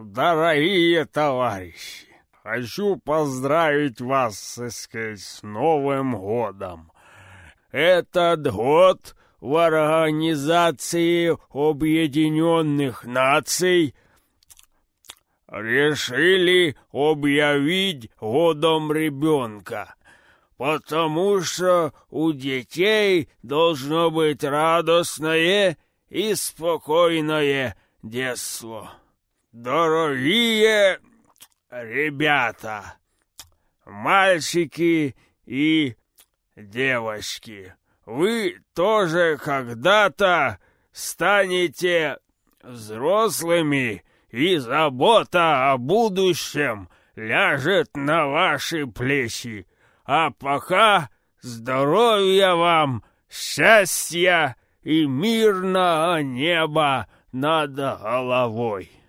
Дорогие товарищи, хочу поздравить вас, так сказать, с Новым годом. Этот год в Организации Объединенных Наций решили объявить годом ребенка, потому что у детей должно быть радостное и спокойное детство. Дорогие ребята, мальчики и девочки, вы тоже когда-то станете взрослыми, и забота о будущем ляжет на ваши плечи. А пока здоровья вам, счастья и мирного неба над головой.